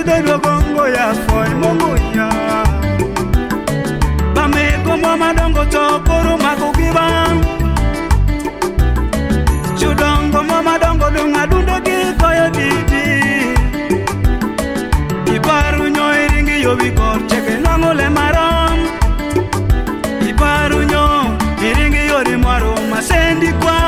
beside dogongo ya foi Mungu ya Bameko mama dongo tokoro makukiba Chudongo mama dongo dunga dundo kiko ya didi Iparu nyo iringi yo bikor cheke nangole maram Iparu nyo iringi yo rimaro masendi kwa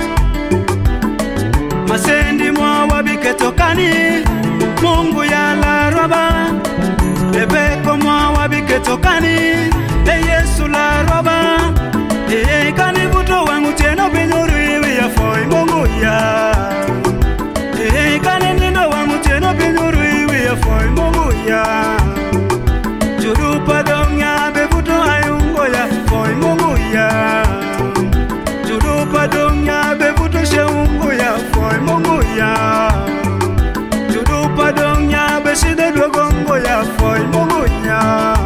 Masendi mwa wabiketokani Mungu ya la roba Ebeko mwa wabiketokani Yesu la roba Kanivuto wangu tena pinyuri ya foi Mungu ya Kaninindo wangu tena pinyuri ya foi Mungu ya Jurupa donya bevuto ayungo ya foi Mungu ya Jurupa donya bevuto sheungo ya foi Mungu ya Jurupa donya beside dogongo ya foi Mungu ya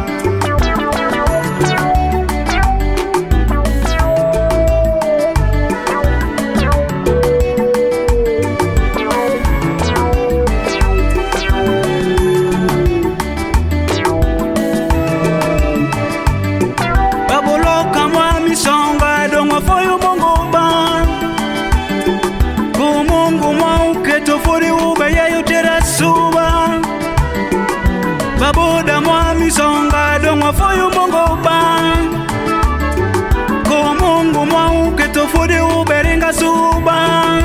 Baboda mwa misonga dongo foyu Mungu ba Ko Mungu mwa uketofudi uberinga suba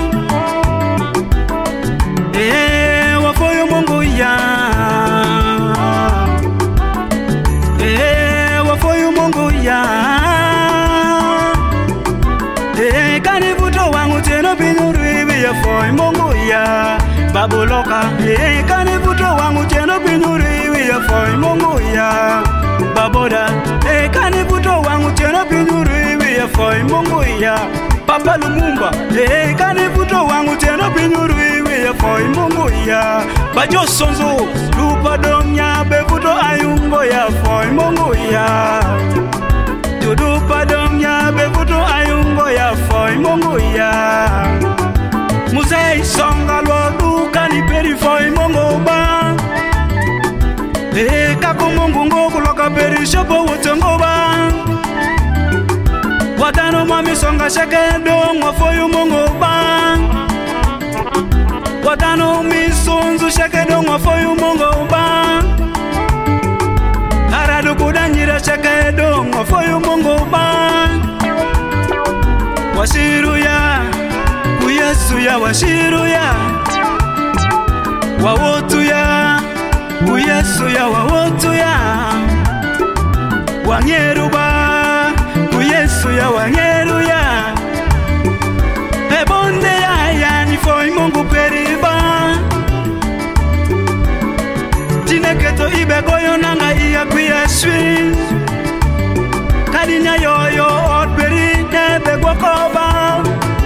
wa foyu Mungu ya wa foyu Mungu ya kanivuto wangu teno binyuri ya foyu Mungu ya Babuloka kanivuto wangu teno binyuri ya foi Mungu ya Baboda kanivuto wangu tena binyuri ya foi Mungu ya Papa Lumumba kanivuto wangu tena binyuri ya foi Mungu ya Bajo Sonzo lupa domnya bevuto ayungo ya foi Mungu ya Judupa domnya bevuto ayungo ya foi Mungu ya Muzei songa lodu kaniperi foi Mungu ba Kako Mungu ngoku loka peri shopo wotengoba Watano mami songa sheke dongo foyu Mungu ba Watano misonzu sheke dongo foyu Mungu ba Aradu kudanyira sheke dongo foyu Mungu ba Washiru ya Kuyesu ya washiru ya Wawotu ya Yesu ya wawotu ya Wanyeru ba Yesu ya wanyeru ya Ebonde ya ni foi Mungu periba Tineketo ibegoyo nanga iya kuyashwi Kadinya yoyo otberi nebe gwakoba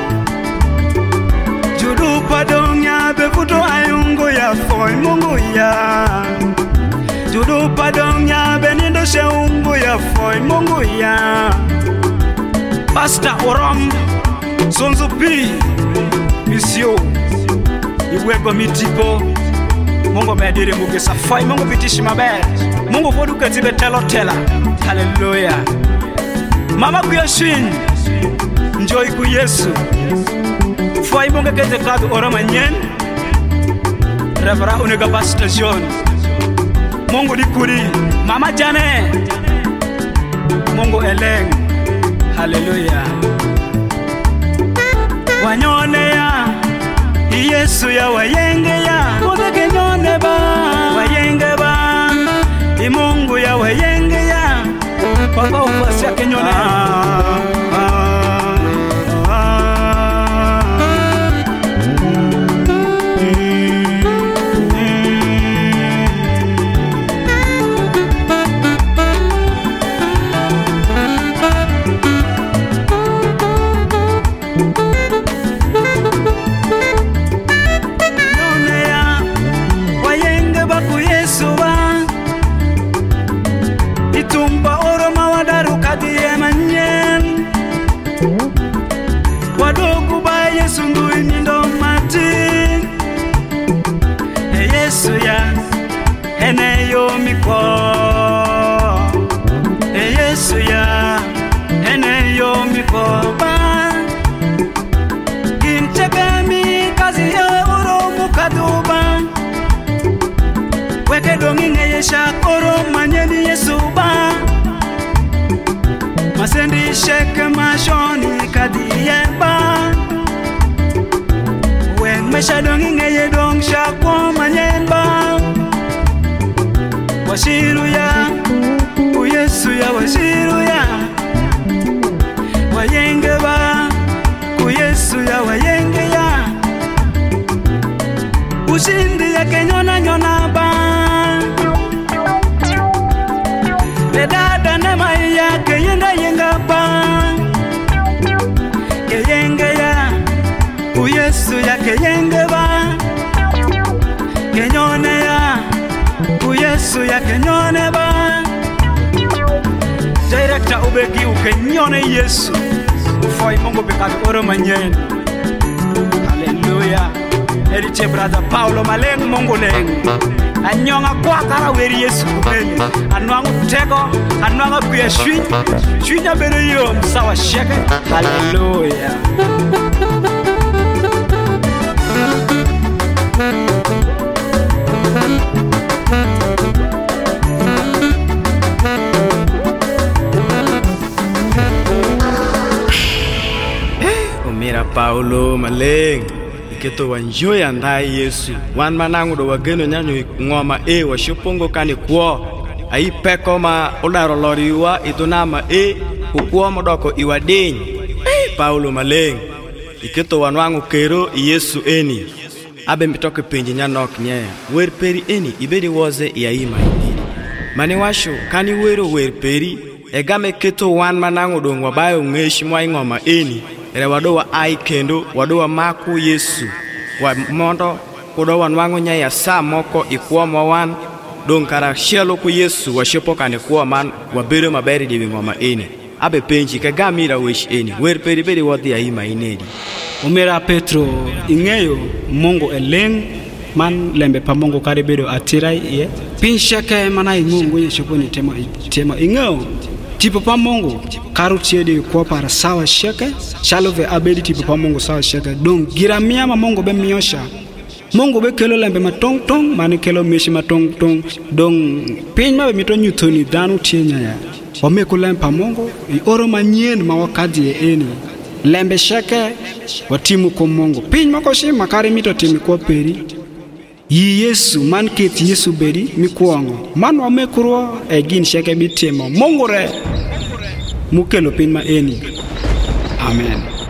Judupa donya bevuto ayungo ya foi Mungu ya Judupa donya benindo sheungo ya foi Mungu ya Pastor Oram Sonzo P Misio Iwego mitipo Mungu mediri mugesa foi Mungu bitishi maber Mungu foduka tibe telo tela Hallelujah Mama kuyashwin Njoi ku Yesu Foi Mungu kete kadu Orama nyen Revera unega Pastor John Mungu dikuri Mama Jane Mungu eleng Hallelujah Wanyone ya Yesu ya wayenge ya Kudeke nyone ba Wayenge ba Mungu ya wayenge ya Papa ufasi ya kenyone Wayenge boba gin chekemi kazi ye oro mukaduba weke dongi ngeye shakoro manyeni Yesu ba masendi sheke mashoni kadiye ba wen mesha dongi ngeye dong shakwo manyen ba washiru ya Yesu ya washiru ya wayenge ba Yesu ya wayenge ya ushindi ya kenyona nyona ba le dada ne maya keyenda yenga ba keyenge ya Yesu ya keyenge ba kenyone ya Yesu ya kenyone ba Director ubegi ukenyone Yesu ufoi Mungu bikabi oro manyen. Hallelujah. Eriche brother Paulo maleng Mungu leng anyonga kwa kara weri Yesu kubeni anwangu tego anwanga kuya shwinya bere yo msawa sheke. Hallelujah. Paulo maleng iketo wanjoy andai Yesu wan manangu do wageno nyanyo ngoma washupongo kani kwo ai peko ma olaro loriwa itonama ukwo modoko iwadeny Paulo maleng iketo wanwangu kero Yesu eni abe mitoke penje nyanok nye wer peri eni ibedi woze yaima mani washo kani wero wer peri egame keto wan manangu do ngwabayo ngeshi mwa ngoma eni ere wadowa ai kendo wadowa maku Yesu wa mondo kudowa nwango nya ya saa moko ikuomo wan don kara shelo ku Yesu washopo kane kuo man wabero maberi di ngoma ene abe penji ka gamira wish ene wer peri beri wodi aima inedi umera Petro ingeyo Mungu eleng man lembe pa Mungu kare bedo atirai ye pinshake mana ingungu yeshopo ni tema ingeyo tipo pa Mungu karu tiedi kwa para sawa sheke shalove abedi tipo pa Mungu sawa sheke don giramia ma Mungu be miosha Mungu be kelo lembe matong tong mani kelo mishi matong tong don pin ma be mito nyutoni danu tienya ya wame kulempa Mungu oro manyien ma wakadi eni lembe sheke watimu kwa Mungu pin mako shi makari mito timi kwa peri yi Yesu man kit Yesu bedi mikuango man wame kurwa egin sheke bitemo Mungu re mukelo pin ma eni. Amen.